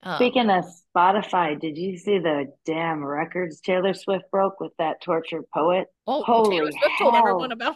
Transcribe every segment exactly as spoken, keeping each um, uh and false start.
Um, Speaking of Spotify, did you see the damn records Taylor Swift broke with that tortured poet? oh, well, Taylor Holy Swift told everyone hell. about.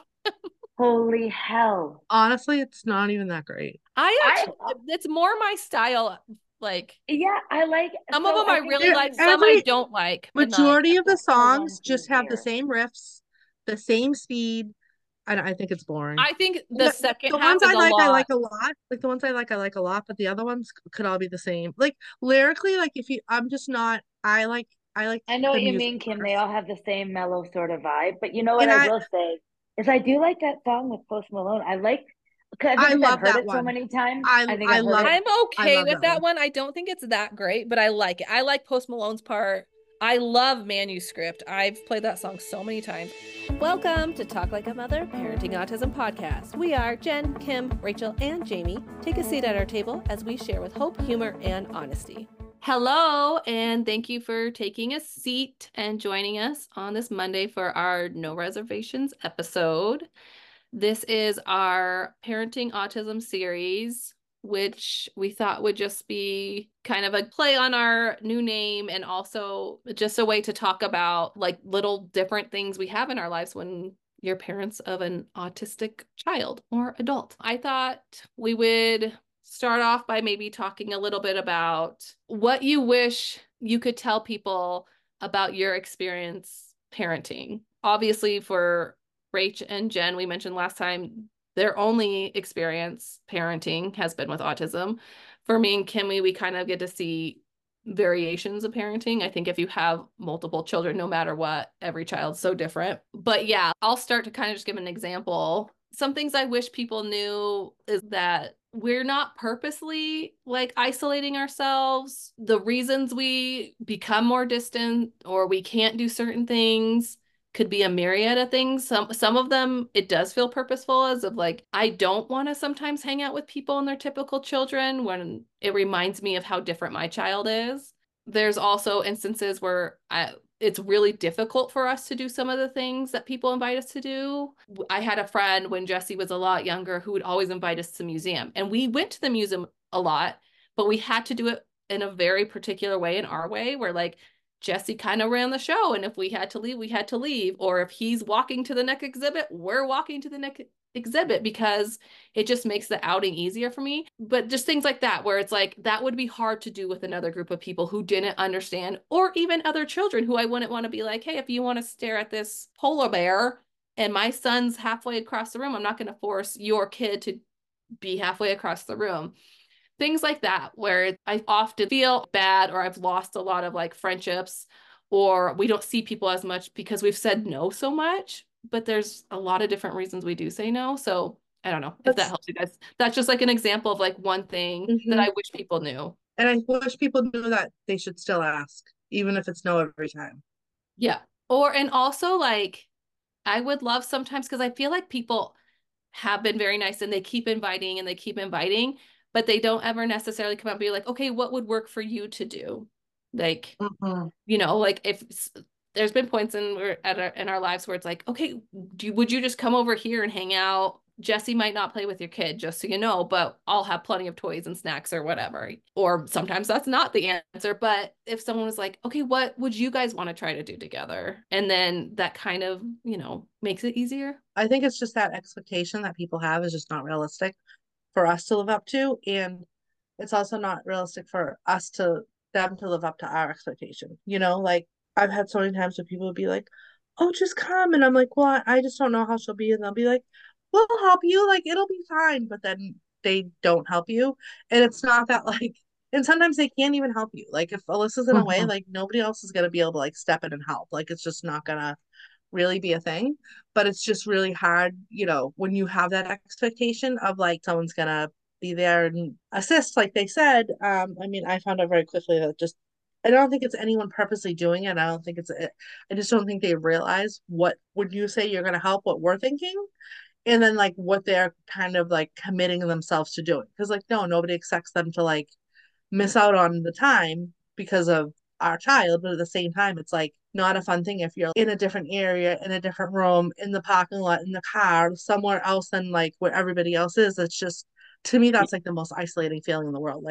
Holy hell. Honestly, it's not even that great. I I, actually, it's more my style. Like yeah, I like, some of so them I I think really There, this like, is, some I every don't like, but like majority of the that's the one songs thing just have the here. same riffs, the same speed, and I think it's boring. I think the The, second the half ones is I a like, I lot. like a lot. Like the ones I like, I like a lot, but the other ones could all be the same. Like lyrically, like if you, I'm just not. I like, I like I know the what you music mean, Kim. more, They all have the same mellow sort of vibe. But you know what and I I, will say is I do like that song with Post Malone. I like, I think I 'cause I've love heard that it so one. many times. I, I think I I've heard love, it. I'm I okay love with that that one. one. I don't think it's that great, but I like it. I like Post Malone's part. I love Manuscript. I've played that song so many times. Welcome to Talk Like a Mother Parenting Autism Podcast. We are Jen, Kim, Rachel, and Jamie. Take a seat at our table as we share with hope, humor, and honesty. Hello, and thank you for taking a seat and joining us on this Monday for our No Reservations episode. This is our Parenting Autism series, which we thought would just be kind of a play on our new name and also just a way to talk about like little different things we have in our lives when you're parents of an autistic child or adult. I thought we would start off by maybe talking a little bit about what you wish you could tell people about your experience parenting. Obviously, for Rach and Jen, we mentioned last time, their only experience parenting has been with autism. For me and Kimmy, we kind of get to see variations of parenting. I think if you have multiple children, no matter what, every child's so different. But yeah, I'll start to kind of just give an example. Some things I wish people knew is that we're not purposely like isolating ourselves. The reasons we become more distant or we can't do certain things could be a myriad of things. Some some of them it does feel purposeful as of like I don't want to sometimes hang out with people and their typical children when it reminds me of how different my child is. There's also instances where I it's really difficult for us to do some of the things that people invite us to do. I had a friend when Jesse was a lot younger who would always invite us to the museum, and we went to the museum a lot, but we had to do it in a very particular way, in our way, where like Jesse kind of ran the show. And if we had to leave, we had to leave. Or if he's walking to the next exhibit, we're walking to the next exhibit because it just makes the outing easier for me. But just things like that, where it's like that would be hard to do with another group of people who didn't understand, or even other children who I wouldn't want to be like, hey, if you want to stare at this polar bear and my son's halfway across the room, I'm not going to force your kid to be halfway across the room. Things like that, where I often feel bad or I've lost a lot of like friendships or we don't see people as much because we've said no so much. But there's a lot of different reasons we do say no. So I don't know if that That's, helps you guys. That's just like an example of like one thing that mhm. I wish people knew. And I wish people knew that they should still ask, even if it's no every time. Yeah. Or, and also like, I would love sometimes because I feel like people have been very nice and they keep inviting and they keep inviting, but they don't ever necessarily come out and be like, okay, what would work for you to do? Like, Mhm. you know, like if there's been points in at our, in our lives where it's like, okay, do you, would you just come over here and hang out? Jesse might not play with your kid, just so you know, but I'll have plenty of toys and snacks or whatever. Or sometimes that's not the answer. But if someone was like, okay, what would you guys want to try to do together? And then that kind of, you know, makes it easier. I think it's just that expectation that people have is just not realistic for us to live up to. And it's also not realistic for us to them to live up to our expectation. You know, like I've had so many times where people would be like, "Oh, just come," and I'm like, "Well, I just don't know how she'll be," and they'll be like, "We'll help you, like it'll be fine," but then they don't help you, and it's not that like, and sometimes they can't even help you. Like if Alyssa's in a way, Mhm. like nobody else is gonna be able to like step in and help. Like it's just not gonna really be a thing. But it's just really hard, you know, when you have that expectation of like someone's gonna be there and assist, like they said. Um, I mean, I found out very quickly that just I don't think it's anyone purposely doing it. I don't think it's I just don't think they realize what when you say you're gonna help, what we're thinking, and then like what they're kind of like committing themselves to doing. Because like no, nobody expects them to like miss out on the time because of our child, but at the same time, it's like not a fun thing if you're in a different area, in a different room, in the parking lot, in the car, somewhere else than like where everybody else is. It's just to me, that's like the most isolating feeling in the world. Like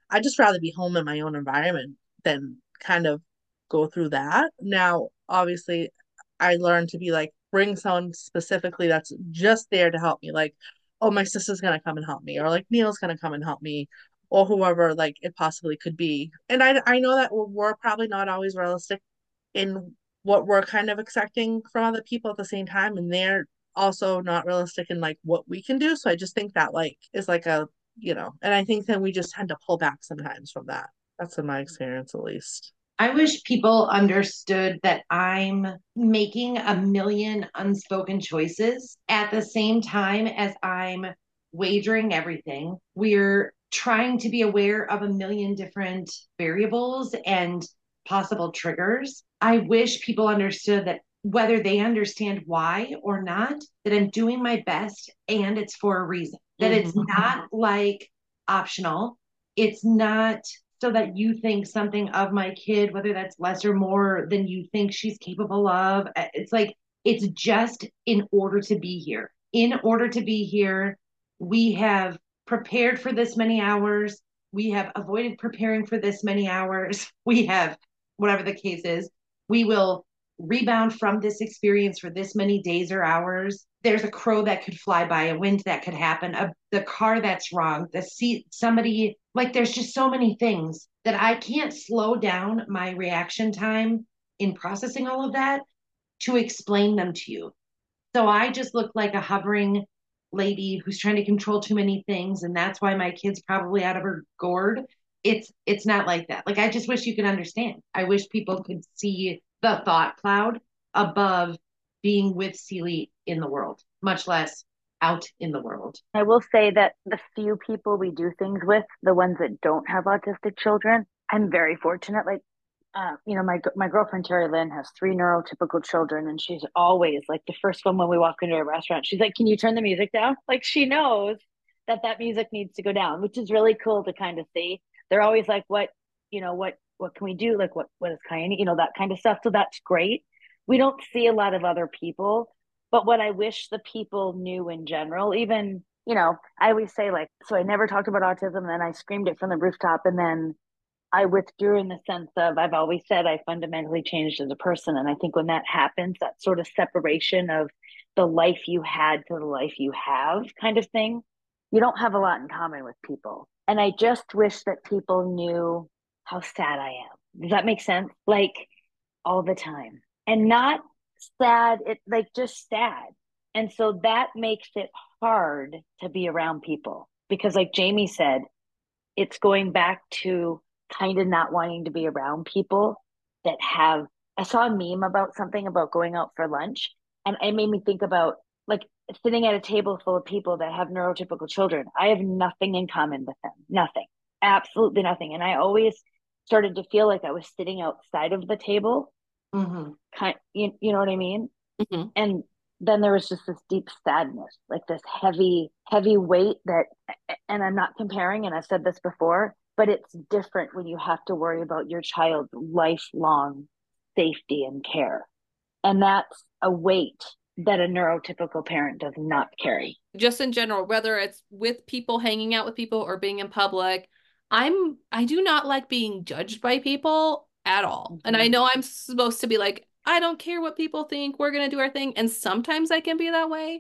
I'd just rather be home in my own environment than kind of go through that. Now, obviously, I learned to be like, bring someone specifically that's just there to help me. Like, oh, my sister's gonna come and help me, or like Neil's gonna come and help me, or whoever like it possibly could be. And I I know that we're, we're probably not always realistic in what we're kind of expecting from other people at the same time, and they're also not realistic in like what we can do. So I just think that like is like a, you know, and I think that we just tend to pull back sometimes from that. That's in my experience at least. I wish people understood that I'm making a million unspoken choices at the same time as I'm wagering everything. We're trying to be aware of a million different variables and possible triggers. I wish people understood that whether they understand why or not, that I'm doing my best and it's for a reason. That mm-hmm. It's not like optional. It's not so that you think something of my kid, whether that's less or more than you think she's capable of. It's like, it's just in order to be here. In order to be here, we have prepared for this many hours. We have avoided preparing for this many hours. We have, whatever the case is, we will rebound from this experience for this many days or hours. There's a crow that could fly by, a wind that could happen, a, the car that's wrong, the seat, somebody, like there's just so many things that I can't slow down my reaction time in processing all of that to explain them to you. So I just look like a hovering lady who's trying to control too many things, and that's why my kid's probably out of her gourd. It's it's not like that. Like, I just wish you could understand. I wish people could see the thought cloud above being with Celie in the world, much less out in the world. I will say that the few people we do things with, the ones that don't have autistic children, I'm very fortunate. Like, uh, you know, my my girlfriend Terry Lynn has three neurotypical children, and she's always like the first one when we walk into a restaurant. She's like, "Can you turn the music down?" Like, she knows that that music needs to go down, which is really cool to kind of see. They're always like, "What, you know, what what can we do? Like, what what is kind of, you know, that kind of stuff." So that's great. We don't see a lot of other people, but what I wish the people knew in general, even, you know, I always say, like, so I never talked about autism, and then I screamed it from the rooftop, and then I withdrew in the sense of, I've always said I fundamentally changed as a person. And I think when that happens, that sort of separation of the life you had to the life you have kind of thing, you don't have a lot in common with people. And I just wish that people knew how sad I am. Does that make sense? Like, all the time. And not sad, it like just sad. And so that makes it hard to be around people, because like Jamie said, it's going back to kind of not wanting to be around people that have, I saw a meme about something about going out for lunch, and it made me think about like sitting at a table full of people that have neurotypical children. I have nothing in common with them. Nothing. Absolutely nothing. And I always started to feel like I was sitting outside of the table. Mm-hmm. Kind, you, you know what I mean? Mm-hmm. And then there was just this deep sadness, like this heavy, heavy weight that, and I'm not comparing, and I've said this before, but it's different when you have to worry about your child's lifelong safety and care. And that's a weight that a neurotypical parent does not carry. Just in general, whether it's with people, hanging out with people, or being in public, I'm, I do not like being judged by people at all. Mm-hmm. And I know I'm supposed to be like, I don't care what people think, we're going to do our thing. And sometimes I can be that way,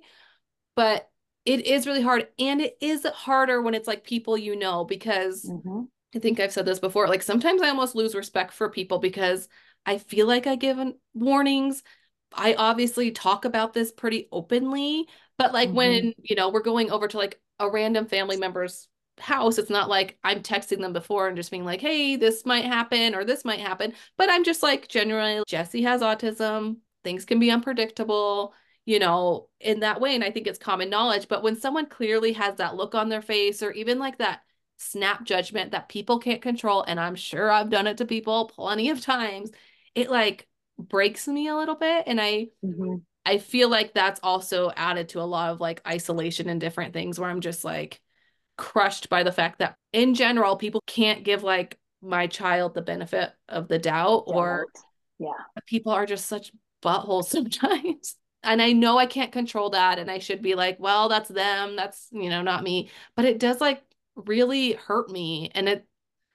but it is really hard. And it is harder when it's like people, you know, because mm-hmm. I think I've said this before, like sometimes I almost lose respect for people because I feel like I give warnings. I obviously talk about this pretty openly, but like mm-hmm. when, you know, we're going over to like a random family member's house, it's not like I'm texting them before and just being like, hey, this might happen or this might happen. But I'm just like, generally, Jesse has autism. Things can be unpredictable, you know, in that way. And I think it's common knowledge. But when someone clearly has that look on their face, or even like that snap judgment that people can't control, and I'm sure I've done it to people plenty of times, it like breaks me a little bit. And I mm-hmm. I feel like that's also added to a lot of like isolation and different things where I'm just like crushed by the fact that in general people can't give like my child the benefit of the doubt, or yeah, people are just such buttholes sometimes. And I know I can't control that, and I should be like, well, that's them, that's, you know, not me, but it does like really hurt me. And it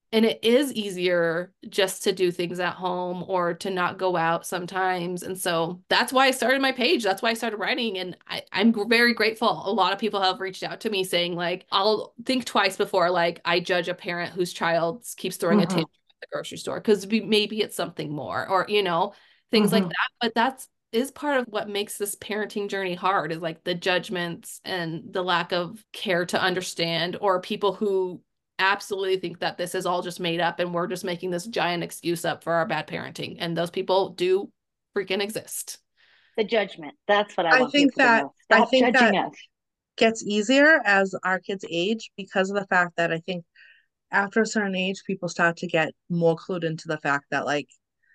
And it is easier just to do things at home or to not go out sometimes. And so that's why I started my page. That's why I started writing. And I, I'm very grateful. A lot of people have reached out to me saying, like, I'll think twice before, like, I judge a parent whose child keeps throwing a Mm-hmm. tantrum at the grocery store because maybe it's something more, or, you know, things like Mm-hmm. that. But that's is part of what makes this parenting journey hard, is like the judgments and the lack of care to understand, or people who absolutely think that this is all just made up and we're just making this giant excuse up for our bad parenting. And those people do freaking exist. The judgment. That's what I, I want think people that to know. I Stop think judging that us. gets easier as our kids age, because of the fact that I think after a certain age, people start to get more clued into the fact that, like,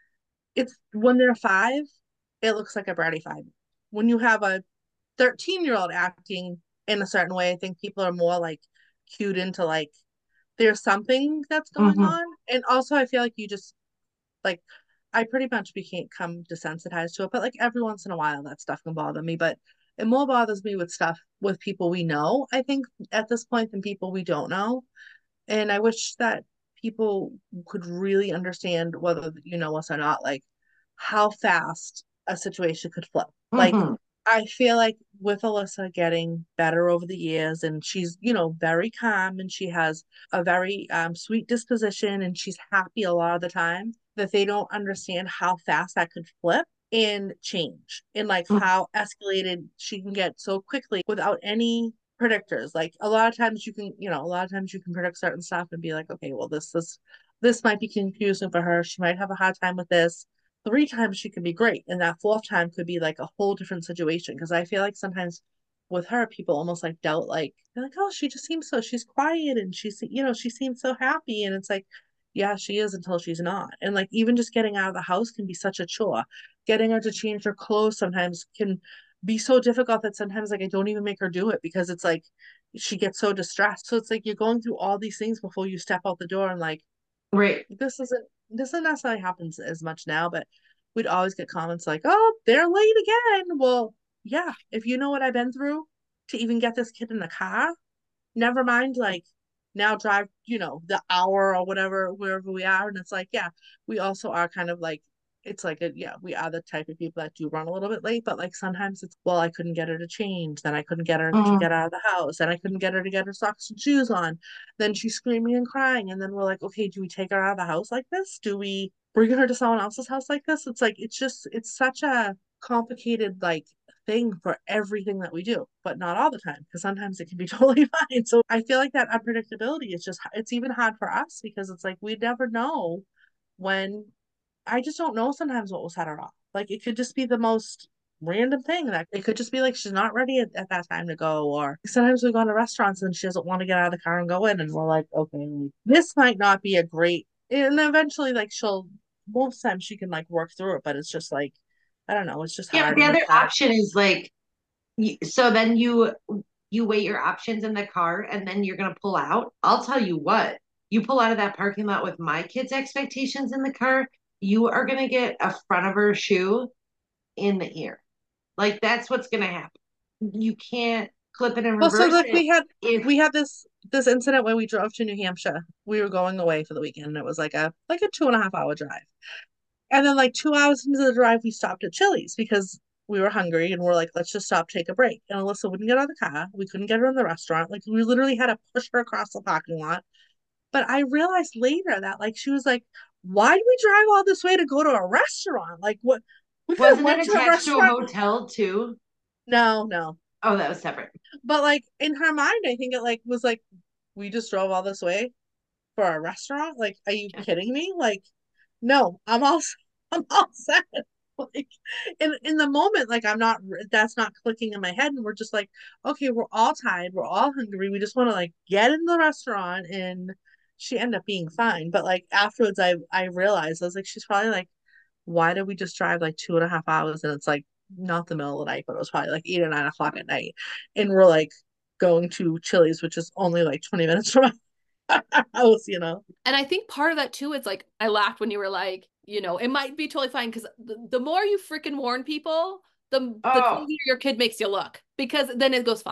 it's when they're five, it looks like a bratty five. When you have a thirteen year old acting in a certain way, I think people are more like cued into, like, there's something that's going Mm-hmm. on. And also, I feel like you just, like, I pretty much become desensitized to it, but like every once in a while that stuff can bother me. But it more bothers me with stuff with people we know, I think, at this point, than people we don't know. And I wish that people could really understand, whether you know us or not, like how fast a situation could flip. Like, Mm-hmm. I feel like with Alyssa getting better over the years, and she's, you know, very calm, and she has a very um, sweet disposition, and she's happy a lot of the time, that they don't understand how fast that could flip and change, and like how escalated she can get so quickly without any predictors. Like, a lot of times you can, you know, a lot of times you can predict certain stuff and be like, okay, well, this this this might be confusing for her. She might have a hard time with this. Three times she could be great, and that fourth time could be like a whole different situation. Because I feel like sometimes with her, people almost like doubt, like, they're like, oh, she just seems so, she's quiet, and she's, you know, she seems so happy, and it's like, yeah, she is until she's not. And like, even just getting out of the house can be such a chore. Getting her to change her clothes sometimes can be so difficult that sometimes, like, I don't even make her do it, because it's like she gets so distressed. So it's like you're going through all these things before you step out the door, and like, Right. this isn't this doesn't necessarily happen as much now, but we'd always get comments like, oh, they're late again. Well, yeah, if you know what I've been through to even get this kid in the car, never mind, like, now drive, you know, the hour or whatever, wherever we are. And it's like, yeah, we also are kind of like, it's like a, yeah, we are the type of people that do run a little bit late, but like sometimes it's, well, I couldn't get her to change, then I couldn't get her to Mm-hmm. get out of the house, and I couldn't get her to get her socks and shoes on, then she's screaming and crying, and then we're like, okay, do we take her out of the house like this, do we bring her to someone else's house like this? It's like, it's just, it's such a complicated, like, thing for everything that we do, but not all the time, because sometimes it can be totally fine. So I feel like that unpredictability is just, it's even hard for us, because it's like we never know when, I just don't know sometimes what will set her off. Like, it could just be the most random thing, that it could just be like she's not ready at, at that time to go. Or sometimes we go to restaurants and she doesn't want to get out of the car and go in, and we're like, okay, this might not be a great, and eventually, like, she'll, most times she can like work through it, but it's just like, I don't know, it's just Yeah, but hard. the And other it's hard. option is like, y- so then you you weigh your options in the car and then you're gonna pull out. I'll tell you what, you pull out of that parking lot with my kids' expectations in the car, you are gonna get a front of her shoe in the ear. Like that's what's gonna happen. You can't clip it and Well, so reverse like it we had if we had this this incident where we drove to New Hampshire. We were going away for the weekend, and it was like a like a two and a half hour drive. And then like two hours into the drive, we stopped at Chili's because we were hungry, and we're like, let's just stop, take a break. And Alyssa wouldn't get out of the car. We couldn't get her in the restaurant. Like, we literally had to push her across the parking lot. But I realized later that, like, she was like, why did we drive all this way to go to a restaurant? Like, what, we could have wasn't went it to a attached to a restaurant. hotel too? No, no. Oh, that was separate. But like, in her mind, I think it like was like, we just drove all this way for a restaurant. Like, are you Yeah. kidding me? Like, no, I'm all I'm all set. Like, in in the moment, like, I'm not, that's not clicking in my head, and we're just like, okay, we're all tired, we're all hungry, we just want to like get in the restaurant. And she ended up being fine. But like afterwards, I I realized, I was like, she's probably like, why did we just drive like two and a half hours, and it's like not the middle of the night, but it was probably like eight or nine o'clock at night, and we're like going to Chili's, which is only like twenty minutes from our house, you know. And I think part of that too, it's like, I laughed when you were like, you know, it might be totally fine, because the, the more you freaking warn people, the the Oh, crazier your kid makes you look, because then it goes fine.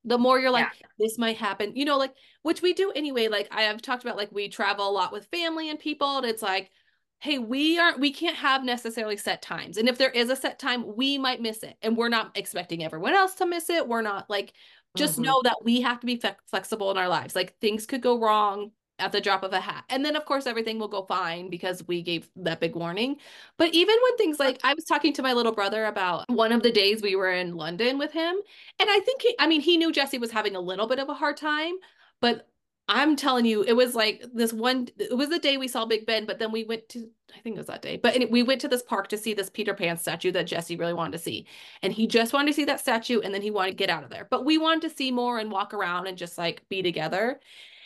The more you're like, Yeah. this might happen, you know, like, which we do anyway. Like I have talked about, like we travel a lot with family and people, and it's like, hey, we aren't, we can't have necessarily set times. And if there is a set time, we might miss it. And we're not expecting everyone else to miss it. We're not like, just Mhm. know that we have to be fe- flexible in our lives. Like things could go wrong at the drop of a hat. And then of course everything will go fine because we gave that big warning. But even when things like, I was talking to my little brother about one of the days we were in London with him. And I think he, I mean, he knew Jesse was having a little bit of a hard time, but I'm telling you, it was like this one, it was the day we saw Big Ben, but then we went to, I think it was that day, but and we went to this park to see this Peter Pan statue that Jesse really wanted to see. And he just wanted to see that statue and then he wanted to get out of there. But we wanted to see more and walk around and just like be together.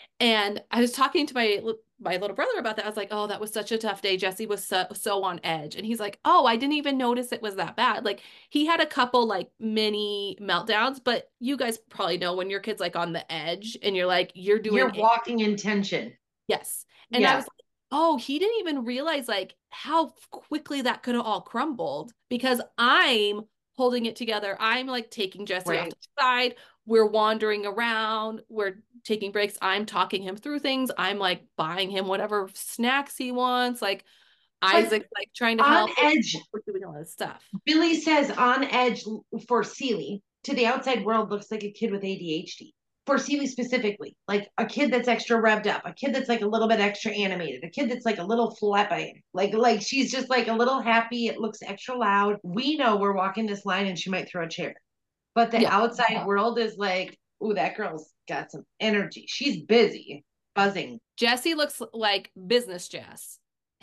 And I was talking to my my little brother about that. I was like, "Oh, that was such a tough day. Jesse was so so on edge." And he's like, "Oh, I didn't even notice it was that bad." Like he had a couple like mini meltdowns, but you guys probably know when your kid's like on the edge and you're like, you're doing You're it. walking in tension. Yes. And I Yeah. was like, "Oh, he didn't even realize like how quickly that could have all crumbled because I'm holding it together. I'm like taking Jesse off Right. to the side. We're wandering around. We're taking breaks. I'm talking him through things. I'm like buying him whatever snacks he wants. Like But Isaac's like trying to on help. edge, We're doing all this stuff." Billy says on edge for Seely to the outside world looks like a kid with A D H D. For Seely specifically, like a kid that's extra revved up, a kid that's like a little bit extra animated, a kid that's like a little flappy, like like she's just like a little happy. It looks extra loud. We know we're walking this line and she might throw a chair, but the Yeah. outside world is like, ooh, that girl's got some energy. She's busy, buzzing. Jesse looks like business Jess.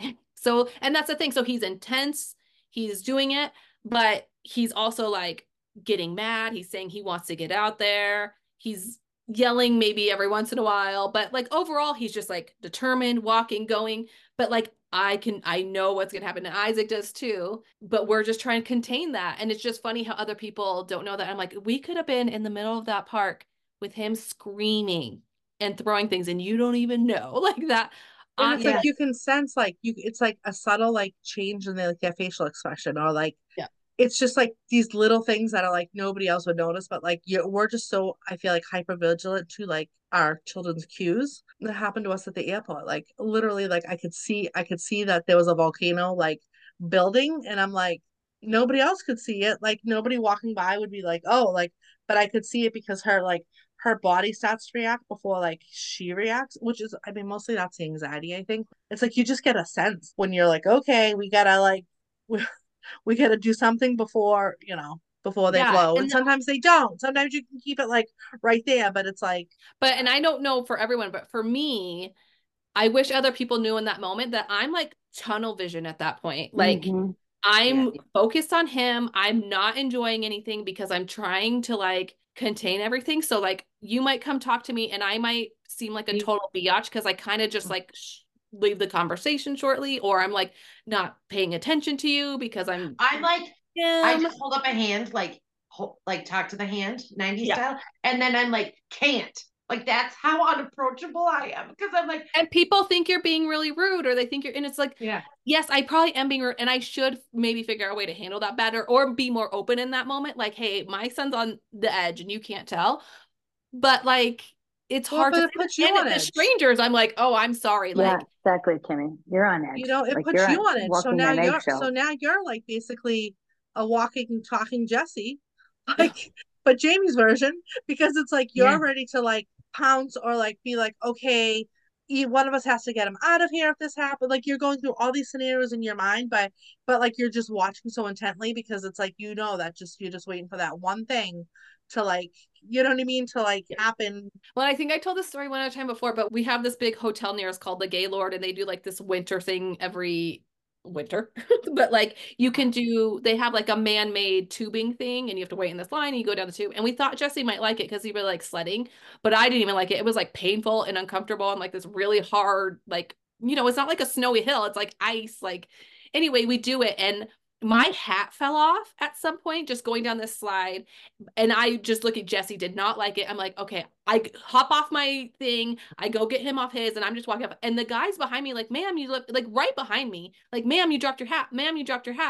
So, and that's the thing. So he's intense, he's doing it, but he's also like getting mad. He's saying he wants to get out there. He's yelling maybe every once in a while, but like overall, he's just like determined, walking, going. But like, I can, I know what's going to happen. And Isaac does too, but we're just trying to contain that. And it's just funny how other people don't know that. I'm like, we could have been in the middle of that park with him screaming and throwing things and you don't even know like that. And I it's Yeah. like you can sense like you it's like a subtle like change in their like their facial expression or like Yeah. it's just like these little things that are like nobody else would notice, but like you we're just so I feel like hyper vigilant to like our children's cues. That happened to us at the airport. Like literally like I could see I could see that there was a volcano like building and I'm like nobody else could see it. Like nobody walking by would be like, oh, like but I could see it because her like her body starts to react before like she reacts, which is I mean mostly that's the anxiety, I think. It's like you just get a sense when you're like, okay, we gotta like we, we gotta do something before, you know, before they Yeah. flow. And And sometimes they don't. Sometimes you can keep it like right there, but it's like but and I don't know for everyone, but for me, I wish other people knew in that moment that I'm like tunnel vision at that point. Like Mm-hmm. I'm Yeah. focused on him. I'm not enjoying anything because I'm trying to like contain everything. So like you might come talk to me and I might seem like a total biatch because I kind of just like sh leave the conversation shortly, or I'm like not paying attention to you because I'm I'm like, I him. just hold up a hand, like, ho- like talk to the hand, nineties Yeah. style, and then I'm like, can't. Like that's how unapproachable I am because I'm like, And people think you're being really rude or they think you're, and it's like, yeah, yes, I probably am being rude and I should maybe figure out a way to handle that better or be more open in that moment. Like, hey, my son's on the edge and you can't tell. But like, it's well, hard but to it say. puts you And on if the edge. strangers, I'm like, oh, I'm sorry. Yeah, Like, exactly, Kimmy. You're on edge. You know, it Like puts you're you on, on edge. So walking now on you're so eggshells. now you're like basically a walking, talking Jesse, Yeah. like but Jamie's version, because it's like you're yeah. ready to like pounce or like be like, okay, e- one of us has to get him out of here if this happens. Like you're going through all these scenarios in your mind, but but like you're just watching so intently because it's like you know that just you're just waiting for that one thing to like you know what I mean to like happen. well, I think I told this story one other time before, but we have this big hotel near us called the Gaylord, and they do like this winter thing every winter. But like you can do, they have like a man-made tubing thing, and you have to wait in this line, and you go down the tube. And we thought Jesse might like it because he really likes sledding, but I didn't even like it. It was like painful and uncomfortable and like this really hard, like, you know, it's not like a snowy hill, it's like ice. Like, anyway, we do it, and my hat fell off at some point just going down this slide. And I just look at Jesse, did not like it. I'm like, okay, I hop off my thing. I go get him off his, and I'm just walking up. And the guys behind me, like, ma'am, you look like right behind me, like, ma'am, you dropped your hat. Ma'am, you dropped your hat.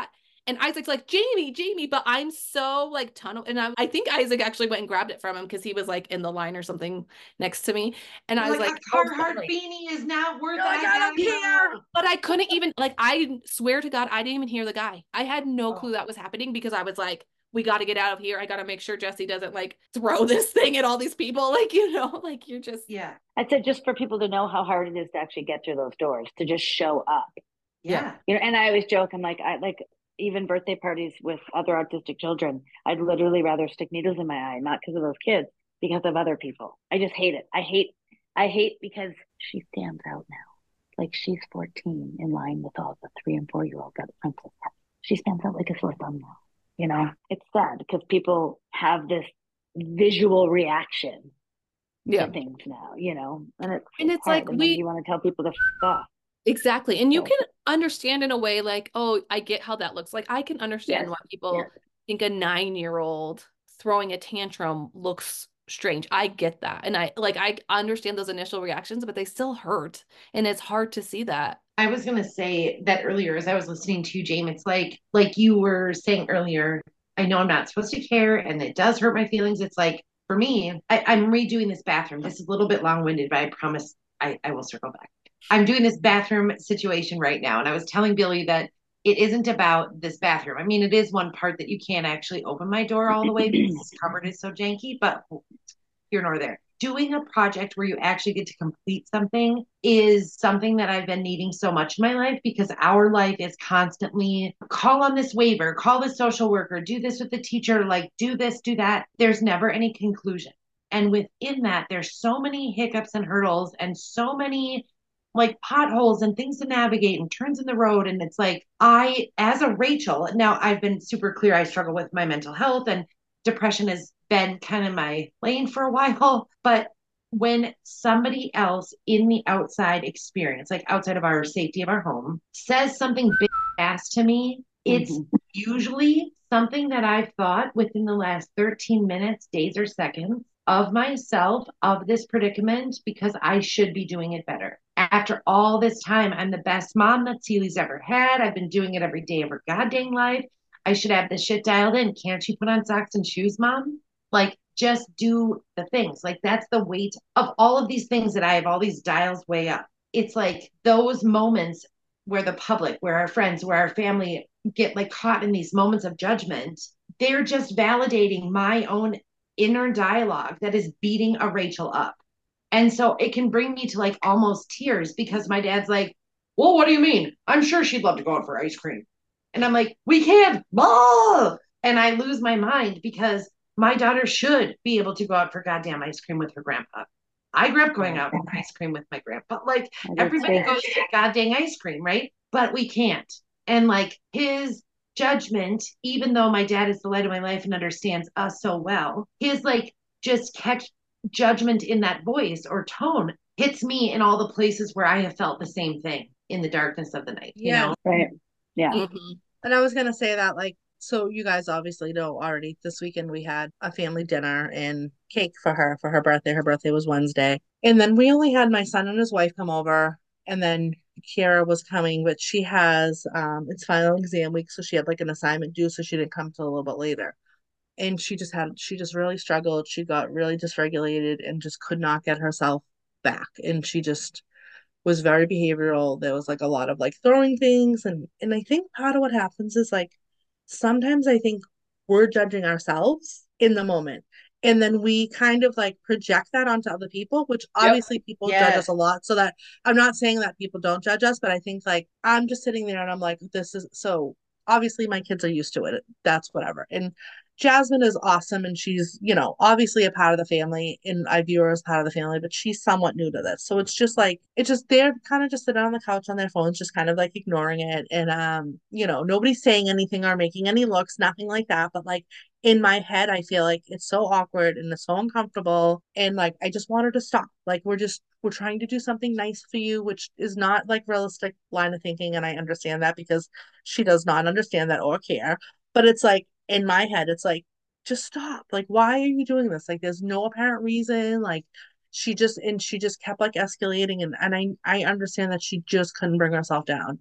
And Isaac's like, Jamie, Jamie, but I'm so like tunnel. And I, I think Isaac actually went and grabbed it from him because he was like in the line or something next to me. And I was like, like, a oh, Carhartt sorry. beanie is not worth You're it. like, I I don't gotta care. go. But I couldn't even, like, I swear to God, I didn't even hear the guy. I had no Oh. clue that was happening because I was like, we got to get out of here. I got to make sure Jesse doesn't like throw this thing at all these people. Like, you know, like you're just. Yeah. I said just for people to know how hard it is to actually get through those doors, to just show up. Yeah. You know, and I always joke, I'm like, I like even birthday parties with other autistic children, I'd literally rather stick needles in my eye, not because of those kids, because of other people. I just hate it. I hate, I hate because she stands out now. Like she's fourteen in line with all the three and four year olds at the princess house. She stands out like a sore thumb now. You know, it's sad because people have this visual reaction Yeah. to things now, you know, and it's, And it's hard. like and we- then you want to tell people to f off. Exactly. And you So- can understand in a way like, oh, I get how that looks. Like I can understand Yes, why people yes. think a nine-year-old throwing a tantrum looks strange. I get that. And I like I understand those initial reactions, but they still hurt. And it's hard to see that. I was gonna say that earlier as I was listening to you, James. It's like like you were saying earlier, I know I'm not supposed to care and it does hurt my feelings. It's like for me, I, I'm redoing this bathroom. This is a little bit long-winded, but I promise I, I will circle back. I'm doing this bathroom situation right now. And I was telling Billy that it isn't about this bathroom. I mean, it is one part that you can't actually open my door all the way because this cupboard is so janky, but here nor there. Doing a project where you actually get to complete something is something that I've been needing so much in my life because our life is constantly call on this waiver, call this social worker, do this with the teacher, like do this, do that. There's never any conclusion. And within that, there's so many hiccups and hurdles and so many like potholes and things to navigate and turns in the road. And it's like, I, as a Rachel, now I've been super clear. I struggle with my mental health and depression has been kind of my lane for a while. But when somebody else in the outside experience, like outside of our safety of our home, says something big ass to me, it's mm-hmm. usually something that I've thought within the last thirteen minutes, days, or seconds of myself, of this predicament, because I should be doing it better. After all this time, I'm the best mom that Celie's ever had. I've been doing it every day of her goddamn life. I should have this shit dialed in. Can't you put on socks and shoes, mom? Like, just do the things. Like, that's the weight of all of these things that I have all these dials way up. It's like those moments where the public, where our friends, where our family get like caught in these moments of judgment, they're just validating my own inner dialogue that is beating a Rachel up. And so it can bring me to like almost tears because my dad's like, well, what do you mean? I'm sure she'd love to go out for ice cream. And I'm like, we can't. Blah! And I lose my mind because my daughter should be able to go out for goddamn ice cream with her grandpa. I grew up going out for ice cream with my grandpa. Like everybody goes to get goddamn ice cream, right? But we can't. And like his judgment, even though my dad is the light of my life and understands us so well, his like just catch judgment in that voice or tone hits me in all the places where I have felt the same thing in the darkness of the night. You yeah. know? Right. Yeah. Mm-hmm. And I was going to say that, like, so you guys obviously know already this weekend we had a family dinner and cake for her for her birthday. Her birthday was Wednesday. And then we only had my son and his wife come over. And then Kiara was coming, but she has, um, it's final exam week. So she had like an assignment due. So she didn't come till a little bit later. And she just had, she just really struggled. She got really dysregulated and just could not get herself back. And she just was very behavioral. There was like a lot of like throwing things. And, and I think part of what happens is like, sometimes I think we're judging ourselves in the moment. And then we kind of like project that onto other people, which obviously yep. people yes. judge us a lot. So that I'm not saying that people don't judge us, but I think like I'm just sitting there and I'm like, this is so obviously my kids are used to it. That's whatever. And Jasmine is awesome. And she's, you know, obviously a part of the family and I view her as part of the family, but she's somewhat new to this. So it's just like, it's just, they're kind of just sitting on the couch on their phones, just kind of like ignoring it. And, um, you know, nobody's saying anything or making any looks, nothing like that. But like in my head, I feel like it's so awkward and it's so uncomfortable. And like, I just want her to stop. Like, we're just, we're trying to do something nice for you, which is not like realistic line of thinking. And I understand that because she does not understand that or care. But it's like, in my head, it's like, just stop. Like, why are you doing this? Like, there's no apparent reason. Like, she just, and she just kept like escalating. And, and I, I understand that she just couldn't bring herself down.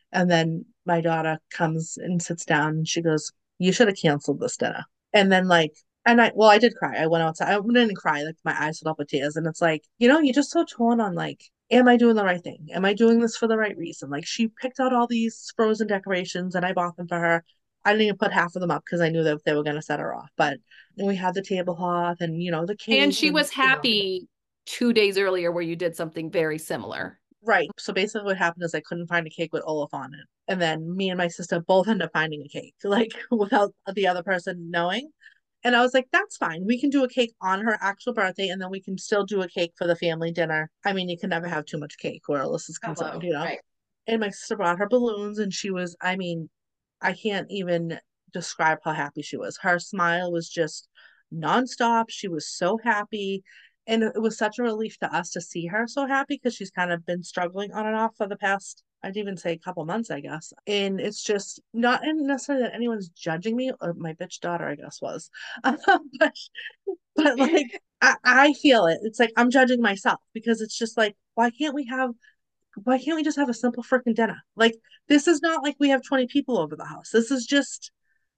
And then my daughter comes and sits down and she goes, you should have canceled this dinner. And then like, and I, well, I did cry. I went outside. I didn't cry. Like my eyes filled up with tears. And it's like, you know, you're just so torn on like, am I doing the right thing? Am I doing this for the right reason? Like she picked out all these frozen decorations and I bought them for her. I didn't even put half of them up because I knew that they were going to set her off. But and we had the tablecloth and, you know, the cake. And she and, was you know, happy two days earlier where you did something very similar. right. So basically what happened is I couldn't find a cake with Olaf on it. And then me and my sister both ended up finding a cake, like without the other person knowing. And I was like, that's fine. We can do a cake on her actual birthday, and then we can still do a cake for the family dinner. I mean, you can never have too much cake where Alyssa's concerned, Hello. you know? Right. And my sister brought her balloons, and she was, I mean, I can't even describe how happy she was. Her smile was just nonstop. She was so happy. And it was such a relief to us to see her so happy because she's kind of been struggling on and off for the past, I'd even say a couple months, I guess. And it's just not necessarily that anyone's judging me, or my bitch daughter, I guess, was. but, but like, I, I feel it. It's like I'm judging myself because it's just like, why can't we have why can't we just have a simple freaking dinner? Like, this is not like we have twenty people over the house. This is just,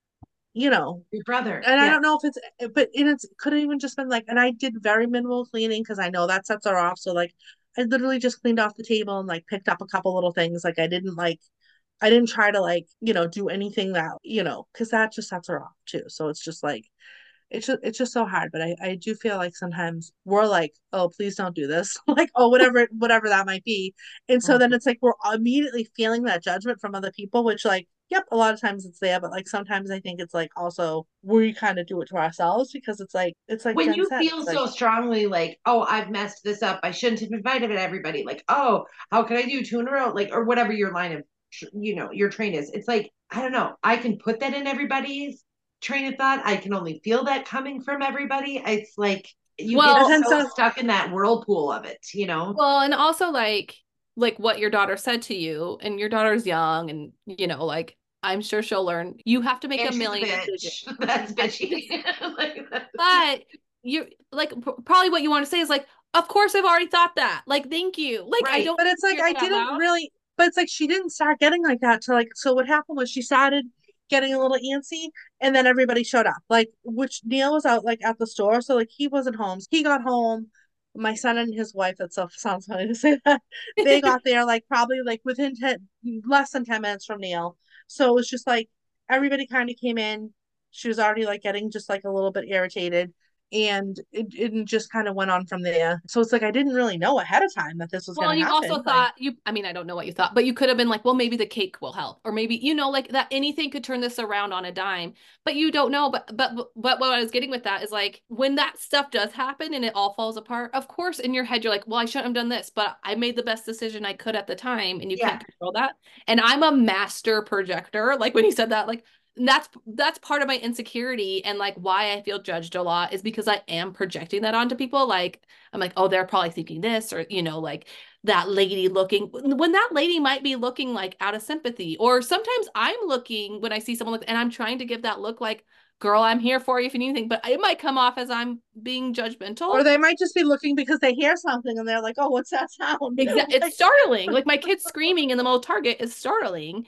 you know, Your brother. and I Yeah. don't know if it's, but and it's could have even just been like, and I did very minimal cleaning because I know that sets her off. So like, I literally just cleaned off the table and like picked up a couple little things. Like I didn't like, I didn't try to like, you know, do anything that, you know, because that just sets her off too. So it's just like, it's just it's just so hard. But I, I do feel like sometimes we're like, oh, please don't do this. Like, oh, whatever, whatever that might be. And so then it's like we're immediately feeling that judgment from other people, which like, yep, a lot of times it's there, but like sometimes I think it's like also we kind of do it to ourselves because it's like it's like When Jen you said, feel it's so like strongly like, oh, I've messed this up. I shouldn't have invited everybody. Like, oh, how could I do two in a row? Like, or whatever your line of, you know, your train is. It's like, I don't know. I can put that in everybody's train of thought. I can only feel that coming from everybody. It's like you Well, get and so so stuck in that whirlpool of it, you know? Well, and also like like what your daughter said to you, and your daughter's young, and you know, like I'm sure she'll learn. You have to make And a she's a million decisions. bitch. That's And bitchy. she's- Like, that's- but you like p- probably what you want to say is like, of course I've already thought that. Like, thank you. Like I right. don't but it's like hear I that out didn't loud. really, but it's like she didn't start getting like that to like, so what happened was she started getting a little antsy and then everybody showed up. Like, which Neil was out like at the store, so like he wasn't home. He got home. My son and his wife, that stuff sounds funny to say that. They got there like probably like within ten less than ten minutes from Neil. So it was just like everybody kind of came in. She was already like getting just like a little bit irritated. And it, it just kind of went on from there. So it's like I didn't really know ahead of time that this was Well, going and to you happen. also Like, thought you, I mean, I don't know what you thought, but you could have been like, well, maybe the cake will help, or maybe, you know, like that anything could turn this around on a dime, but you don't know. But, but, but what I was getting with that is like, when that stuff does happen and it all falls apart, of course, in your head, you're like, well, I shouldn't have done this, but I made the best decision I could at the time, and you Yeah. can't control that. And I'm a master projector. Like when you said that, like, that's that's part of my insecurity, and like why I feel judged a lot is because I am projecting that onto people. Like I'm like, oh, they're probably thinking this, or you know, like that lady looking when that lady might be looking like out of sympathy, or sometimes I'm looking when I see someone look and I'm trying to give that look like, girl, I'm here for you if you need anything, but it might come off as I'm being judgmental. or they might just be looking because they hear something and they're like, "Oh, what's that sound?" Exactly, Like, it's startling. Like my kid screaming in the middle of Target is startling.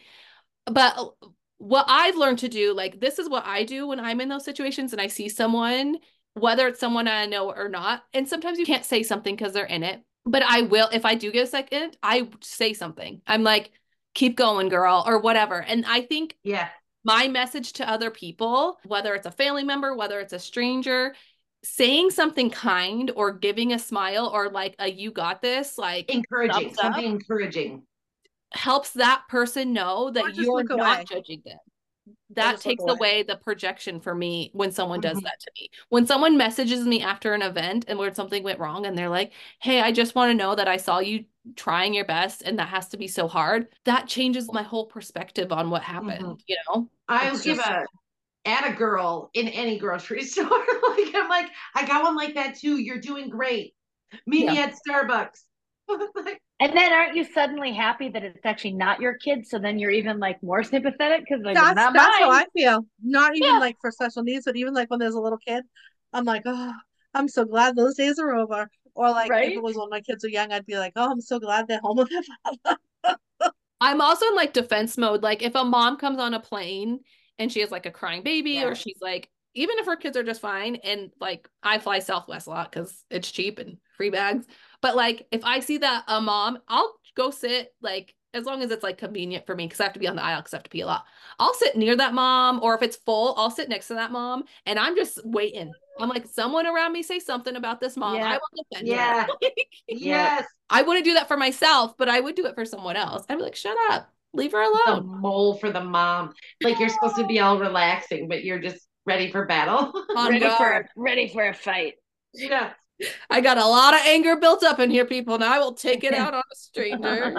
But what I've learned to do, like this is what I do when I'm in those situations and I see someone, whether it's someone I know or not. And sometimes you can't say something because they're in it, but I will, if I do get a second, I say something. I'm like, keep going, girl, or whatever. And I think Yeah. my message to other people, whether it's a family member, whether it's a stranger, saying something kind or giving a smile or like a you got this, like Encouraging. thumbs Something up, encouraging. helps that person know or that just you're look not away. judging them. Or That just look takes away. away the projection for me when someone does Mhm. that to me. When someone messages me after an event and where something went wrong and they're like, hey, I just want to know that I saw you trying your best and that has to be so hard. That changes my whole perspective on what happened, Mhm. you know? I'll It's give just a at a girl in any grocery store. Like I'm like, I got one like that too. You're doing great. Meet me Yeah. at Starbucks. Like, And then aren't you suddenly happy that it's actually not your kid? So then you're even like more sympathetic because like it's that's not that's how mine. I feel. Not even Yeah. like for special needs, but even like when there's a little kid, I'm like, oh, I'm so glad those days are over. Or like if Right? it was when my kids were young, I'd be like, oh, I'm so glad they're home with their father. I'm also in like defense mode. Like if a mom comes on a plane and she has like a crying baby, Yeah. or she's like, even if her kids are just fine, and like I fly Southwest a lot because it's cheap and free bags. But like if I see that a mom, I'll go sit like as long as it's like convenient for me because I have to be on the aisle because I have to pee a lot. I'll sit near that mom, or if it's full, I'll sit next to that mom and I'm just waiting. I'm like, someone around me say something about this mom. Yeah. I will defend Yeah. her. Like, Yes. I wouldn't do that for myself, but I would do it for someone else. I'd be like, shut up, leave her The alone. mole for the mom. Like you're supposed to be all relaxing, but you're just ready for battle. On ready for guard. a, ready for a fight. Yeah. I got a lot of anger built up in here, people, and I will take it out on a stranger.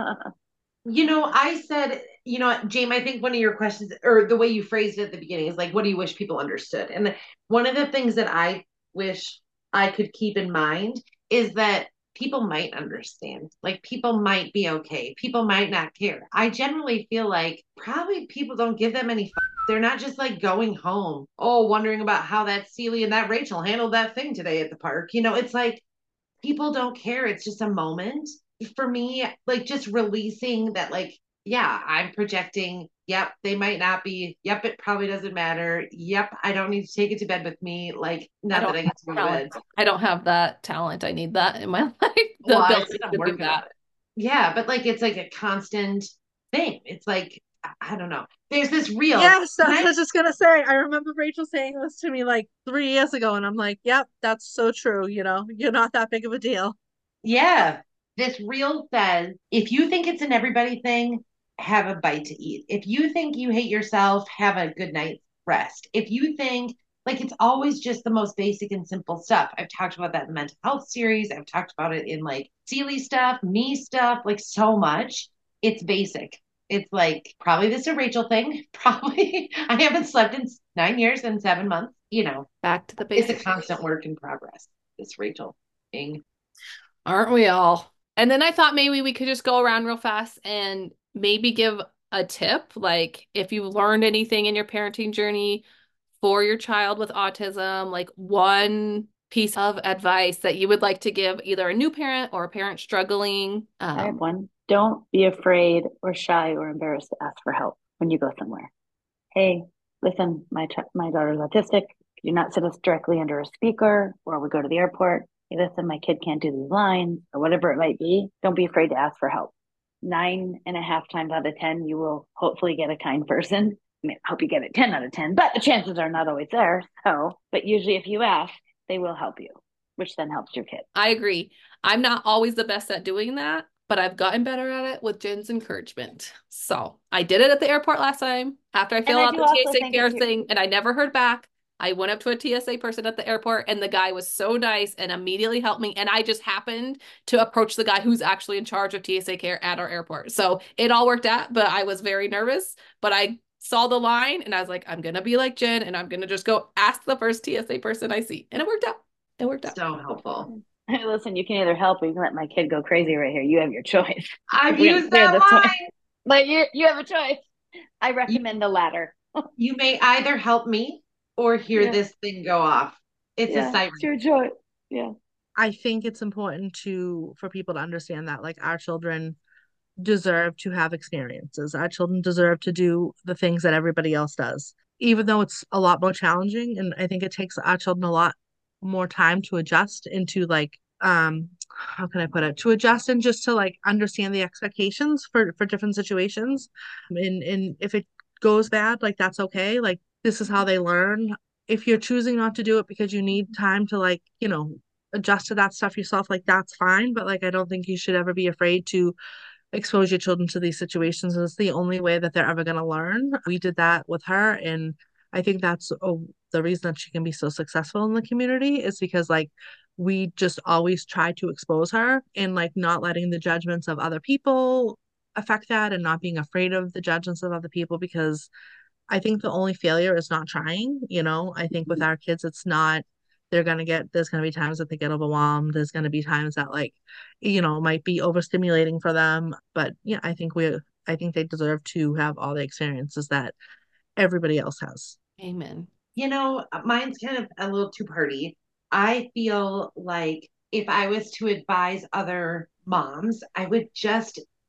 You know, I said, you know, James, I think one of your questions or the way you phrased it at the beginning is like, what do you wish people understood? And the, one of the things that I wish I could keep in mind is that people might understand. Like people might be okay. People might not care. I generally feel like probably people don't give them any. F- They're not just like going home, oh, wondering about how that Celie and that Rachel handled that thing today at the park. You know, it's like people don't care. It's just a moment. For me, like just releasing that, like, yeah, I'm projecting. Yep, they might not be. Yep, it probably doesn't matter. Yep, I don't need to take it to bed with me. Like, not that I get to go to bed. I don't have that talent. I need that in my life. The Well, I ability said I'm to do working on that. it. Yeah, but like it's like a constant thing. It's like I don't know. There's this real. Yes, that's and what I I- was just gonna say. I remember Rachel saying this to me like three years ago, and I'm like, yep, that's so true. You know, you're not that big of a deal. Yeah. This reel says if you think it's an everybody thing, have a bite to eat. If you think you hate yourself, have a good night's rest. If you think like it's always just the most basic and simple stuff. I've talked about that in the mental health series. I've talked about it in like Celie stuff, me stuff, like so much. It's basic. It's like probably this is a Rachel thing. Probably I haven't slept in nine years and seven months. You know, Back to the it's a basics. constant work in progress. This Rachel thing. Aren't we all? And then I thought maybe we could just go around real fast and maybe give a tip. Like if you learned anything in your parenting journey for your child with autism, like one piece of advice that you would like to give either a new parent or a parent struggling. Um, I have one. Don't be afraid or shy or embarrassed to ask for help when you go somewhere. Hey, listen, my ch- my daughter's autistic. Could you not sit us directly under a speaker, or we go to the airport? Hey, listen, my kid can't do these lines, or whatever it might be. Don't be afraid to ask for help. Nine and a half times out of ten, you will hopefully get a kind person. I mean, I hope you get it ten out of ten, but the chances are not always there. So, but usually if you ask, they will help you, which then helps your kid. I agree. I'm not always the best at doing that, but I've gotten better at it with Jen's encouragement. So I did it at the airport last time after I filled I out do the also T S A think care if you- thing and I never heard back. I went up to a T S A person at the airport and the guy was so nice and immediately helped me. And I just happened to approach the guy who's actually in charge of T S A care at our airport. So it all worked out, but I was very nervous. But I saw the line and I was like, I'm going to be like Jen and I'm going to just go ask the first T S A person I see. And it worked out. It worked out. So helpful. Hey, listen, you can either help or you can let my kid go crazy right here. You have your choice. I've We're gonna used clear that this line. way. But you you have a choice. I recommend the latter. You may either help me or hear Yeah. this thing go off. It's Yeah, a siren. it's your choice. Yeah. I think it's important to for people to understand that like our children deserve to have experiences. Our children deserve to do the things that everybody else does, even though it's a lot more challenging. And I think it takes our children a lot more time to adjust into like um how can I put it to adjust and just to like understand the expectations for for different situations. And and if it goes bad, like that's okay. Like this is how they learn. If you're choosing not to do it because you need time to like, you know, adjust to that stuff yourself, like that's fine. But like I don't think you should ever be afraid to expose your children to these situations. It's the only way that they're ever going to learn. We did that with her, and I think that's a, the reason that she can be so successful in the community is because like we just always try to expose her and like not letting the judgments of other people affect that and not being afraid of the judgments of other people, because I think the only failure is not trying. You know, I think with our kids, it's not, they're going to get, there's going to be times that they get overwhelmed. There's going to be times that like, you know, might be overstimulating for them. But yeah, I think we, I think they deserve to have all the experiences that everybody else has. Amen. You know, mine's kind of a little too party. I feel like if I was to advise other moms, I would just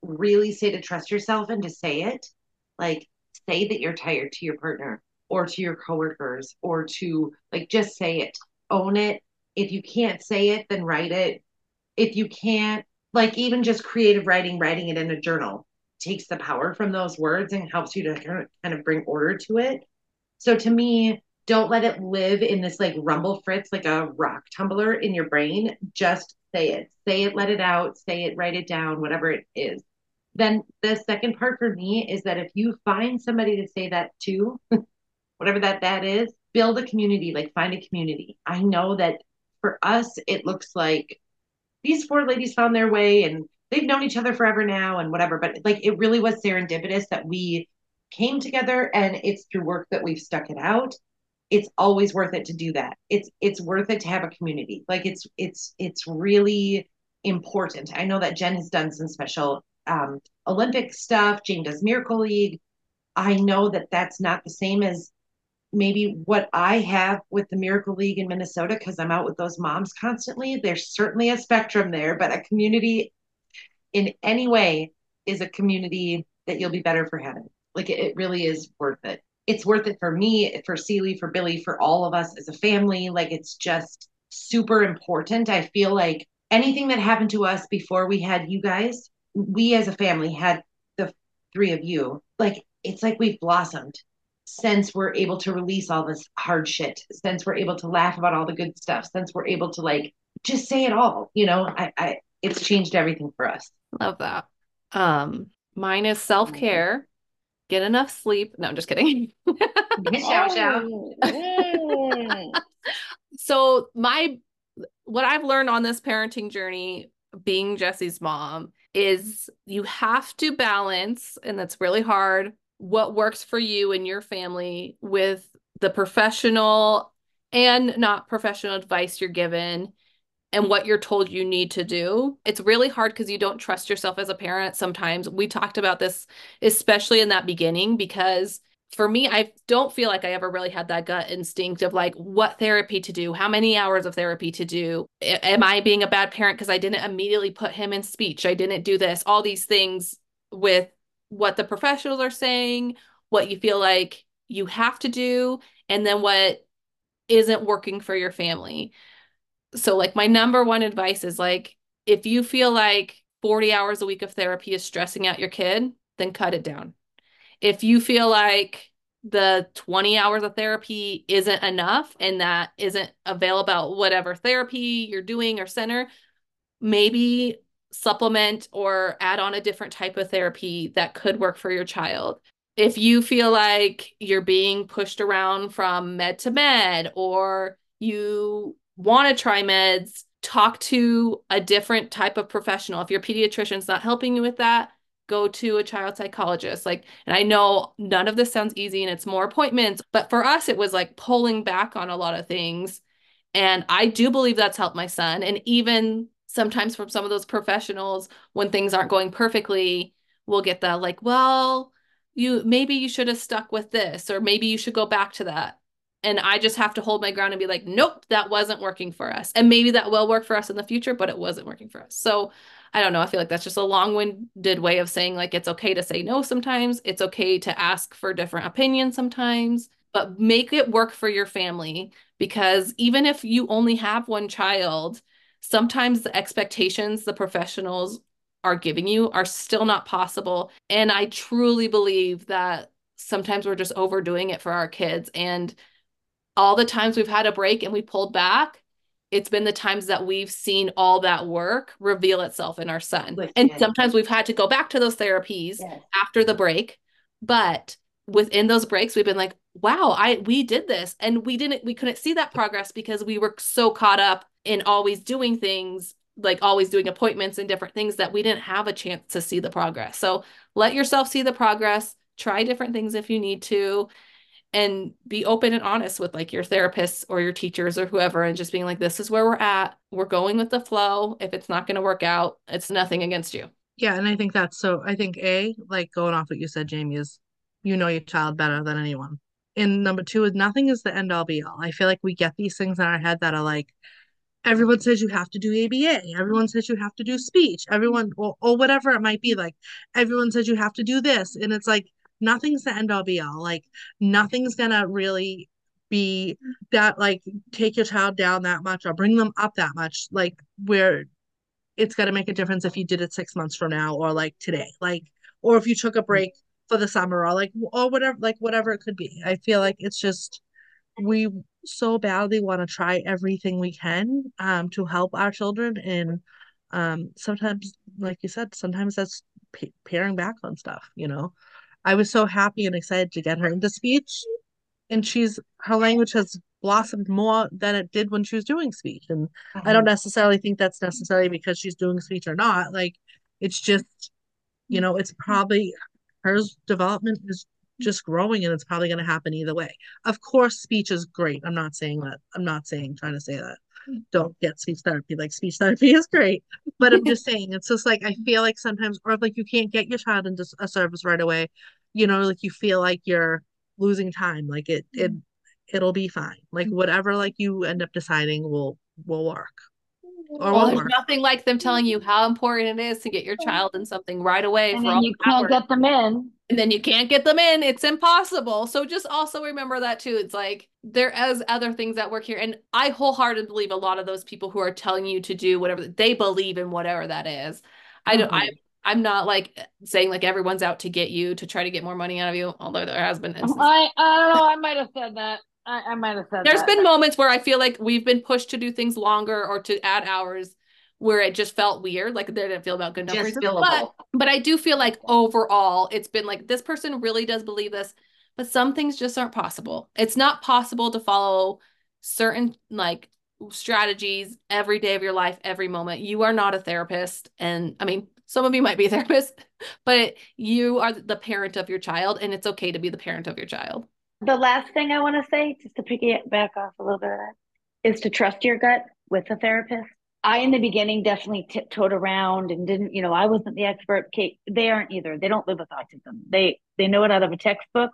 really say to trust yourself and to say it. Like, say that you're tired to your partner or to your coworkers, or to, like, just say it, own it. If you can't say it, then write it. If you can't, like, even just creative writing, writing it in a journal takes the power from those words and helps you to kind of bring order to it. So to me, don't let it live in this like rumble fritz, like a rock tumbler in your brain. Just say it, say it, let it out, say it, write it down, whatever it is. Then the second part for me is that if you find somebody to say that to, whatever that that is, build a community, like find a community. I know that for us, it looks like these four ladies found their way and they've known each other forever now and whatever. But like, it really was serendipitous that we came together, and it's through work that we've stuck it out. It's always worth it to do that. It's, it's worth it to have a community. Like it's, it's, it's really important. I know that Jen has done some special um, Olympic stuff. Jane does Miracle League. I know that that's not the same as maybe what I have with the Miracle League in Minnesota, because I'm out with those moms constantly. There's certainly a spectrum there, but a community in any way is a community that you'll be better for having. Like it, it really is worth it. It's worth it for me, for Celie, for Billy, for all of us as a family. Like it's just super important. I feel like anything that happened to us before we had you guys, we as a family had the three of you. Like it's like we've blossomed since we're able to release all this hard shit, since we're able to laugh about all the good stuff, since we're able to like just say it all, you know, I, I it's changed everything for us. Love that. Um, mine is self-care, get enough sleep. No, I'm just kidding. Shout, shout. So my, what I've learned on this parenting journey, being Jesse's mom, is you have to balance, and that's really hard, what works for you and your family with the professional and not professional advice you're given and what you're told you need to do. It's really hard because you don't trust yourself as a parent sometimes. We talked about this, especially in that beginning, because for me, I don't feel like I ever really had that gut instinct of like what therapy to do, how many hours of therapy to do. Am I being a bad parent because I didn't immediately put him in speech? I didn't do this, all these things with what the professionals are saying, what you feel like you have to do, and then what isn't working for your family. So like my number one advice is like, if you feel like forty hours a week of therapy is stressing out your kid, then cut it down. If you feel like the twenty hours of therapy isn't enough and that isn't available, whatever therapy you're doing or center, maybe supplement or add on a different type of therapy that could work for your child. If you feel like you're being pushed around from med to med, or you want to try meds, talk to a different type of professional. If your pediatrician's not helping you with that, go to a child psychologist. Like, and I know none of this sounds easy and it's more appointments, but for us, it was like pulling back on a lot of things. And I do believe that's helped my son. And even sometimes from some of those professionals, when things aren't going perfectly, we'll get the like, well, you maybe you should have stuck with this, or maybe you should go back to that. And I just have to hold my ground and be like, nope, that wasn't working for us. And maybe that will work for us in the future, but it wasn't working for us. So I don't know. I feel like that's just a long-winded way of saying like, it's okay to say no sometimes. It's okay to ask for different opinions sometimes, but make it work for your family. Because even if you only have one child, sometimes the expectations the professionals are giving you are still not possible. And I truly believe that sometimes we're just overdoing it for our kids. And all the times we've had a break and we pulled back, it's been the times that we've seen all that work reveal itself in our son. Legit. And sometimes we've had to go back to those therapies yes. after the break. But within those breaks, we've been like, wow, I we did this. And we didn't, we couldn't see that progress because we were so caught up in always doing things, like always doing appointments and different things, that we didn't have a chance to see the progress. So let yourself see the progress, try different things if you need to, and be open and honest with like your therapists or your teachers or whoever, and just being like, this is where we're at. We're going with the flow. If it's not going to work out, it's nothing against you. Yeah. And I think that's so, I think A, like going off what you said, Jamie, is you know your child better than anyone. And number two is nothing is the end all be all. I feel like we get these things in our head that are like, everyone says you have to do A B A. Everyone says you have to do speech. Everyone, or, or whatever it might be. Like, everyone says you have to do this. And it's like, nothing's the end all be all. Like, nothing's gonna really be that, like, take your child down that much or bring them up that much. Like, where it's gonna make a difference if you did it six months from now or like today. Like, or if you took a break for the summer or like, or whatever, like, whatever it could be. I feel like it's just, we so badly want to try everything we can um to help our children, and um sometimes, like you said, sometimes that's p- paring back on stuff, you know. I was so happy and excited to get her into speech, and she's her language has blossomed more than it did when she was doing speech. And Mhm. I don't necessarily think that's necessarily because she's doing speech or not. Like, it's just, you know, it's probably her development is just growing, and it's probably going to happen either way. Of course, speech is great. I'm not saying that. I'm not saying trying to say that. Don't get speech therapy. Like, speech therapy is great. But I'm just saying, it's just like, I feel like sometimes, or if like you can't get your child into a service right away, you know, like you feel like you're losing time. Like it it it'll be fine. Like whatever like you end up deciding will will work. Or Well, will there's work. nothing like them telling you how important it is to get your child in something right away And for then all you the can't hours. get them in. And then you can't get them in. It's impossible. So just also remember that too. It's like there is other things that work here. And I wholeheartedly believe a lot of those people who are telling you to do whatever, they believe in whatever that is. I don't, I, Mhm. I'm not like saying like everyone's out to get you to try to get more money out of you, although there has been instances. I I don't know. I might have said that. I, I might have said There's that. been moments where I feel like we've been pushed to do things longer or to add hours where it just felt weird, like they didn't feel about good enough Just reasons. billable. But but I do feel like overall it's been like this person really does believe this, but some things just aren't possible. It's not possible to follow certain like strategies every day of your life, every moment. You are not a therapist. And I mean, some of you might be a therapist, but you are the parent of your child, and it's okay to be the parent of your child. The last thing I want to say, just to piggyback off a little bit of that, is to trust your gut with a therapist. I, in the beginning, definitely tiptoed around and didn't, you know, I wasn't the expert. Kate, they aren't either. They don't live with autism. They they know it out of a textbook,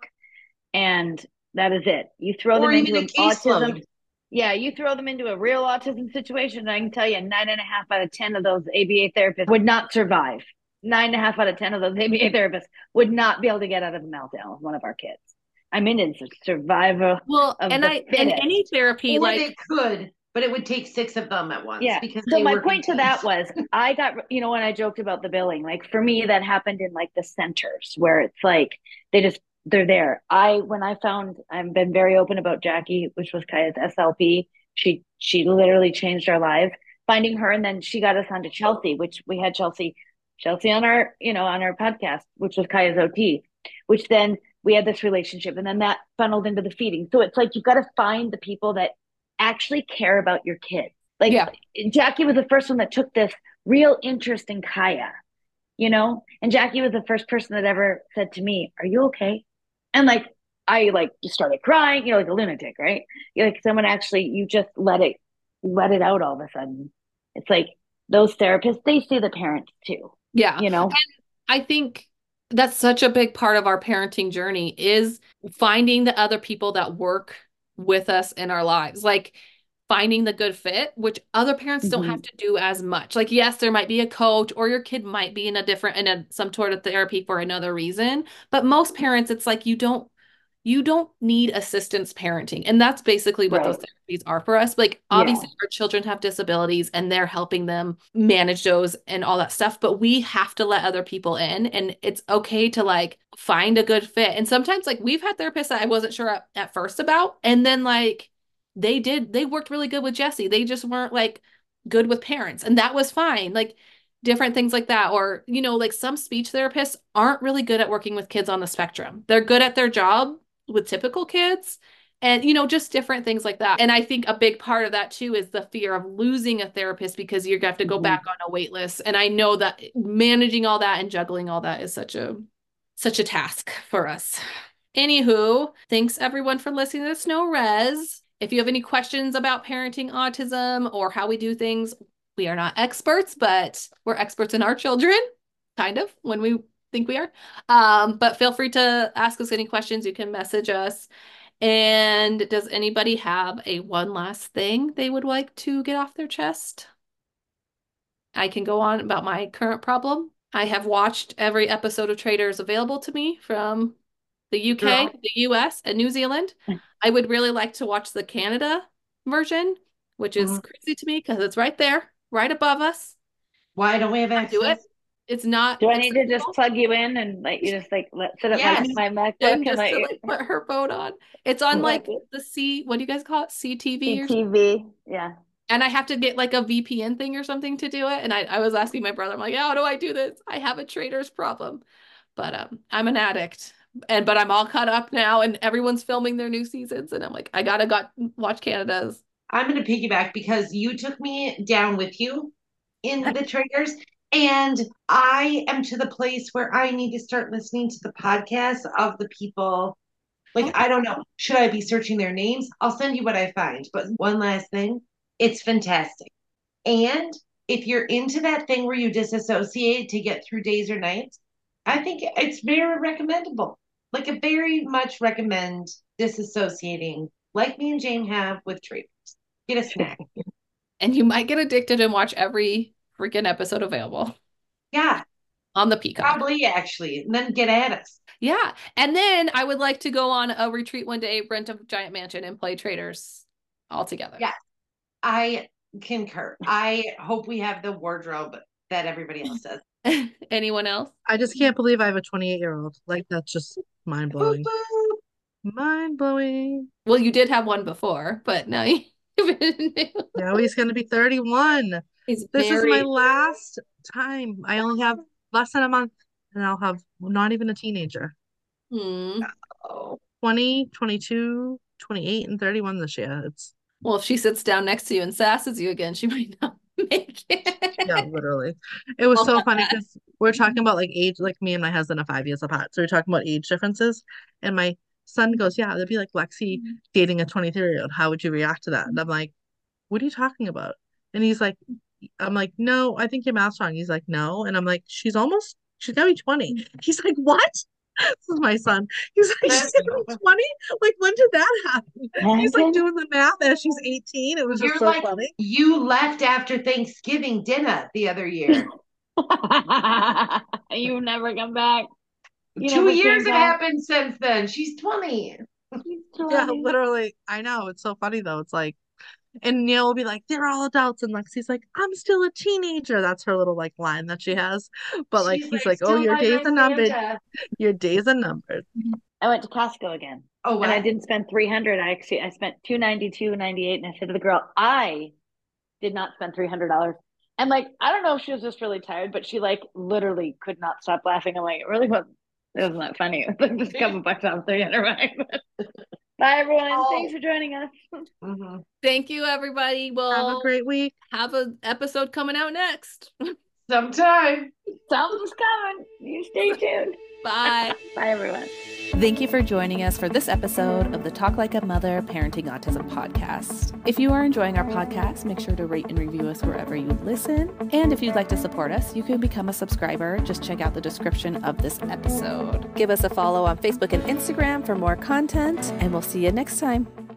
and that is it. You throw Or them into even a an autism, caseload. yeah, you throw them into a real autism situation, and I can tell you, nine and a half out of ten of those A B A therapists would not survive. Nine and a half out of ten of those A B A therapists would not be able to get out of a meltdown with one of our kids. I mean, it's a survivor Well, of and the I and fittest. any therapy, Or like they could, but it would take six of them at once Yeah. because So they my work point in to that teams. was I got, you know, when I joked about the billing, like for me, that happened in like the centers where it's like they just, they're there. I, when I found, I've been very open about Jackie, which was Kaya's S L P. She, she literally changed our lives. Finding her, and then she got us onto Chelsea, which we had Chelsea, Chelsea on our, you know, on our podcast, which was Kaya's O T, which then we had this relationship, and then that funneled into the feeding. So it's like you've got to find the people that actually care about your kids. Like yeah, Jackie was the first one that took this real interest in Kaya, you know? And Jackie was the first person that ever said to me, "Are you okay?" And like I like just started crying, you know, like a lunatic, right? You're like someone actually you just let it let it out all of a sudden. It's like those therapists, they see the parents too, yeah. you know? I think that's such a big part of our parenting journey is finding the other people that work with us in our lives. Like finding the good fit, which other parents don't have Mhm. to do as much. Like, yes, there might be a coach or your kid might be in a different, in a, some sort of therapy for another reason. But most parents, it's like you don't, you don't need assistance parenting. And that's basically what those Right. therapies are for us. Like, Yeah. obviously, our children have disabilities and they're helping them manage those and all that stuff. But we have to let other people in. And it's okay to like find a good fit. And sometimes, like, we've had therapists that I wasn't sure at, at first about. And then, like, they did, they worked really good with Jesse. They just weren't like good with parents. And that was fine. Like, different things like that. Or, you know, like some speech therapists aren't really good at working with kids on the spectrum. They're good at their job with typical kids and, you know, just different things like that. And I think a big part of that too is the fear of losing a therapist because you're going to have to go Mhm. back on a wait list. And I know that managing all that and juggling all that is such a such a task for us. Anywho, thanks everyone for listening to Snow Res. If you have any questions about parenting autism or how we do things, we are not experts, but we're experts in our children, kind of, when we think we are. Um, but feel free to ask us any questions. You can message us. And does anybody have a one last thing they would like to get off their chest? I can go on about my current problem. I have watched every episode of Traitors available to me from the U K, Girl. the U S, and New Zealand. I would really like to watch the Canada version, which is Mhm. crazy to me because it's right there, right above us. Why don't we have I do it. access? It's not Do I need to accessible. just plug you in and like you just like let sit up Yes. my, my And MacBook and just like to like put her phone on. It's on like What? the C, what do you guys call it? C T V or something. C T V? Yeah. And I have to get like a V P N thing or something to do it. And I, I was asking my brother, I'm like, how do I do this? I have a Traitors problem. But um, I'm an addict. And but I'm all caught up now and everyone's filming their new seasons. And I'm like, I gotta got watch Canada's. I'm going to piggyback because you took me down with you in the Traitors. And I am to the place where I need to start listening to the podcasts of the people. Like, I don't know. Should I be searching their names? I'll send you what I find. But one last thing, it's fantastic. And if you're into that thing where you disassociate to get through days or nights, I think it's very recommendable. Like, I very much recommend disassociating, like me and Jane have with Traitors. Get a snack. And you might get addicted and watch every freaking episode available Yeah, on the Peacock. probably actually. And then get at us. Yeah. And then I would like to go on a retreat one day, rent a giant mansion, and play Traitors all together. Yeah, I concur. I hope we have the wardrobe that everybody else does. Anyone else? I just can't believe I have a twenty-eight year old. Like, that's just mind blowing. Mind blowing. Well, you did have one before, but now you. Now he's gonna be thirty-one. He's This is very. my last time. I only have less than a month, and I'll have not even a teenager. Hmm. twenty, twenty-two, twenty-eight, and thirty-one this year. It's Well, if she sits down next to you and sasses you again, she might not make it. yeah, literally. It was Well, so not funny bad. because we're talking about like age, like me and my husband are five years apart. So we're talking about age differences. And my son goes, yeah, that'd be like Lexi dating a twenty-three year old. How would you react to that? And I'm like, what are you talking about? And he's like, I'm like, no, I think your math's wrong. He's like, no. And I'm like, she's almost, she's gotta be twenty. He's like, what? This is my son. He's like, she's gonna be twenty? Like, when did that happen? He's like doing the math as she's eighteen. It was just You're so like, funny. you left after Thanksgiving dinner the other year. You never come back. You Two never years came have back. happened since then. She's twenty. She's Yeah, twenty. literally. I know. It's so funny though. It's like, and Neil will be like, they're all adults. And Lexi's like, I'm still a teenager. That's her little like line that she has. But like, She's he's like, oh, "Still your buy days my are numbered. Santa." Your days are numbered. I went to Costco again. Oh, wow. And I didn't spend three hundred. I actually I spent two ninety-two ninety-eight, and I said to the girl, I did not spend three hundred dollars. And like, I don't know if she was just really tired, but she like literally could not stop laughing. I'm like, it really wasn't, it wasn't that funny. It was like just a couple bucks off three hundred bucks. Bye everyone. Oh. Thanks for joining us. Mm-hmm. Thank you, everybody. We'll Have a great week. have an episode coming out next. Sometime. Something's coming. You stay tuned. Bye. Bye everyone. Thank you for joining us for this episode of the Talk Like a Mother Parenting Autism podcast. If you are enjoying our podcast, make sure to rate and review us wherever you listen. And if you'd like to support us, you can become a subscriber. Just check out the description of this episode. Give us a follow on Facebook and Instagram for more content, and we'll see you next time.